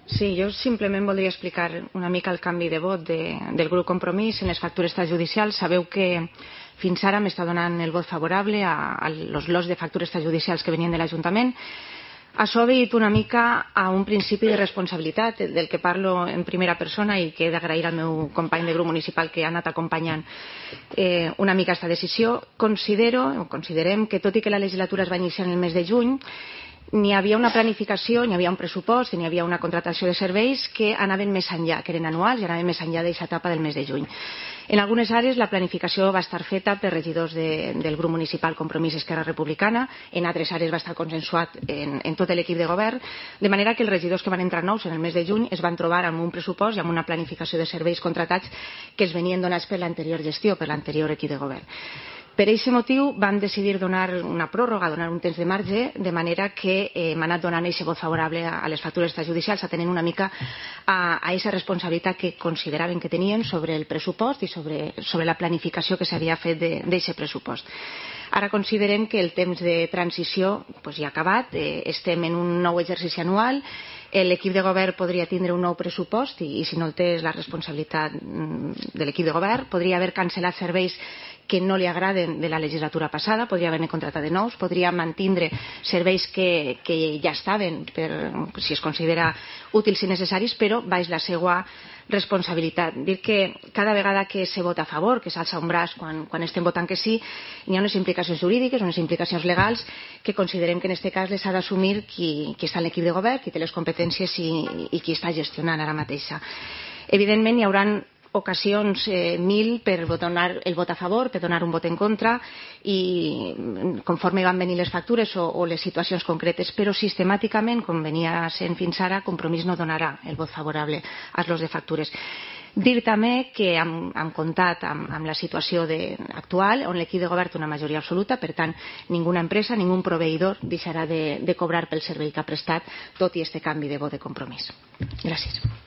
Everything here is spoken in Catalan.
Sí, jo simplement voldria explicar una mica el canvi de vot del grup Compromís en les factures extrajudicials. Sabeu que fins ara m'està donant el vot favorable a los lots de factures extrajudicials que venien de l'Ajuntament. Això ha obeït una mica a un principi de responsabilitat del que parlo en primera persona i que he d'agrair al meu company de grup municipal que ha anat acompanyant una mica aquesta decisió. Considerem que tot i que la legislatura es va iniciar en el mes de juny, n'hi havia una planificació, n'hi havia un pressupost, n'hi havia una contractació de serveis que anaven més enllà, que eren anuals i anaven més enllà d'aquesta etapa del mes de juny. En algunes àrees la planificació va estar feta per regidors del grup municipal Compromís Esquerra Republicana, en altres àrees va estar consensuat en tot l'equip de govern, de manera que els regidors que van entrar nous en el mes de juny es van trobar amb un pressupost i amb una planificació de serveis contratats que els venien donats per l'anterior gestió, per l'anterior equip de govern. Per aquest motiu vam decidir donar una pròrroga, donar un temps de marge, de manera que hem anat donant aquest vot favorable a les factures extrajudicials, atenent una mica a aquesta responsabilitat que consideraven que tenien sobre el pressupost i sobre la planificació que s'havia fet d'aquest pressupost. Ara considerem que el temps de transició ja ha acabat, estem en un nou exercici anual, l'equip de govern podria tindre un nou pressupost i si no el té és la responsabilitat de l'equip de govern, podria haver cancel·lat serveis que no li agraden de la legislatura passada, podria haver-ne contractat de nous, podria mantindre serveis que ja estaven, si es considera útils i necessaris, però baix la seva responsabilitat. Dir que cada vegada que se vota a favor, que s'alça un braç quan estem votant que sí, hi ha unes implicacions jurídiques, unes implicacions legals que considerem que en aquest cas les ha d'assumir qui està en l'equip de govern, qui té les competències i qui està gestionant ara mateixa. Evidentment hi haurà ocasions 1000 per donar el vot a favor, per donar un vot en contra i conforme van venir les factures o les situacions concretes, però sistemàticament, com venia sent fins ara, Compromís no donarà el vot favorable als lots de factures. Dir també que hem comptat amb la situació actual on l'equip de govern té una majoria absoluta, per tant, ninguna empresa, ningú proveïdor deixarà de cobrar pel servei que ha prestat, tot i aquest canvi de vot de Compromís. Gràcies.